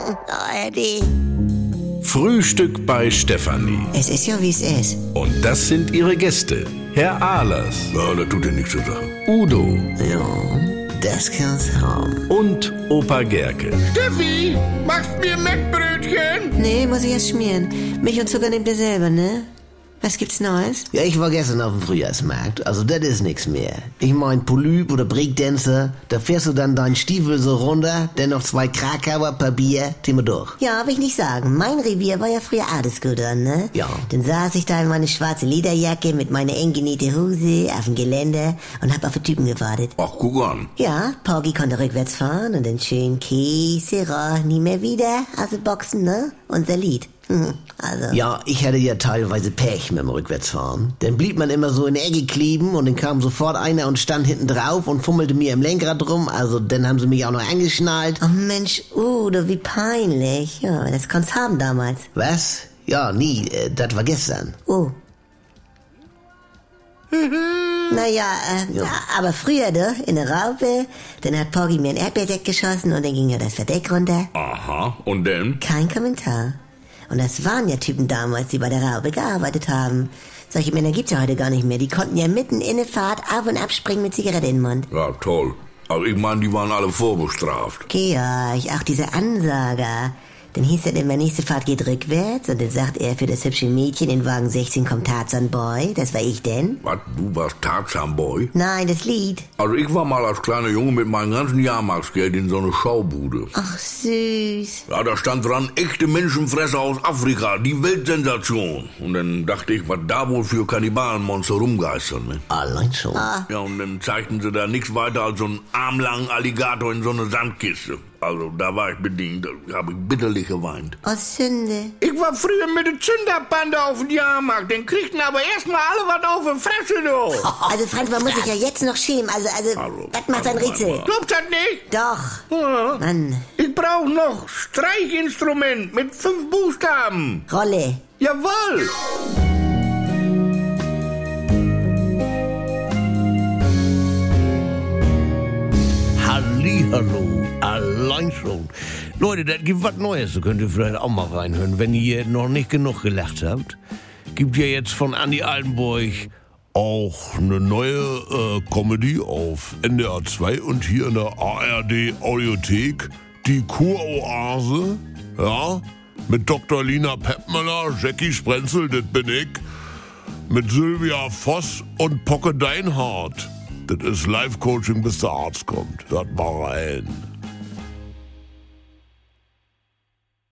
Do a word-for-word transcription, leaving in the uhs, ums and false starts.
A R D. Frühstück bei Stefanie. Es ist ja, wie es ist. Und das sind ihre Gäste. Herr Ahlers. Ja, das tut dir nichts zu sagen. Udo. Ja, das kann's haben. Und Opa Gerke. Steffi, machst mir Mettbrötchen? Nee, muss ich erst schmieren. Milch und Zucker nehmt ihr selber, ne? Was gibt's Neues? Ja, ich war gestern auf dem Frühjahrsmarkt. Also, das ist nix mehr. Ich mein, Polyp oder Breakdancer, da fährst du dann deinen Stiefel so runter, dann noch zwei Krakauer per Bier, Thema durch. Ja, will ich nicht sagen. Mein Revier war ja früher Adelsguter, ne? Ja. Dann saß ich da in meine schwarze Lederjacke mit meiner eng genähte Hose auf dem Geländer und hab auf den Typen gewartet. Ach, guck an. Ja, Porgy konnte rückwärts fahren und dann schön Käse, nie mehr wieder, also Boxen, ne? Unser Lied. Hm, also. Ja, ich hatte ja teilweise Pech mit dem Rückwärtsfahren. Dann blieb man immer so in der Ecke kleben und dann kam sofort einer und stand hinten drauf und fummelte mir im Lenkrad rum. Also dann haben sie mich auch noch angeschnallt. Oh Mensch, Udo, wie peinlich. Ja, das konnt's haben damals. Was? Ja, nie. Äh, das war gestern. Oh. Naja, äh, ja. aber früher, du, in der Raupe, dann hat Porgy mir ein Erdbeerdeck geschossen und dann ging ja das Verdeck runter. Aha, und denn? Kein Kommentar. Und das waren ja Typen damals, die bei der Raupe gearbeitet haben. Solche Männer gibt's ja heute gar nicht mehr. Die konnten ja mitten in der Fahrt auf und abspringen mit Zigarette in den Mund. Ja, toll. Also ich meine, die waren alle vorbestraft. Georg, auch diese Ansager. Dann hieß es immer, nächste Fahrt geht rückwärts und dann sagt er, für das hübsche Mädchen in Wagen sechzehn kommt Tarzan Boy. Das war ich denn. Was, du warst Tarzan Boy? Nein, das Lied. Also ich war mal als kleiner Junge mit meinem ganzen Jahrmarksgeld in so eine Schaubude. Ach, süß. Ja, da stand dran, echte Menschenfresser aus Afrika, die Weltsensation. Und dann dachte ich, was da wohl für Kannibalenmonster rumgeistern, ne? Allein schon. Ah. Ja, und dann zeigten sie da nichts weiter als so einen armlangen Alligator in so eine Sandkiste. Also, da war ich bedient, da habe ich bitterlich geweint. Oh, Sünde. Ich war früher mit der Zünderbande auf dem Jahrmarkt, dann kriegten aber erstmal alle was auf die Fresse, du. Also, Franz, man muss sich ja jetzt noch schämen. Also, also, Also, das macht ein also, Rätsel. also. Glaubt das nicht? Doch. Ja. Mann. Ich brauche noch Streichinstrument mit fünf Buchstaben. Rolle. Jawohl. Hallihallo, allein schon. Leute, das gibt was Neues, da könnt ihr vielleicht auch mal reinhören, wenn ihr noch nicht genug gelacht habt. Gibt ja jetzt von Andi Altenburg auch eine neue äh, Comedy auf N D R zwei und hier in der A R D Audiothek, die Kuroase, ja, mit Doktor Lina Peppmüller, Jackie Sprenzel, das bin ich, mit Sylvia Voss und Pocke Deinhardt. Das ist Live-Coaching, bis der Arzt kommt. Hört mal rein.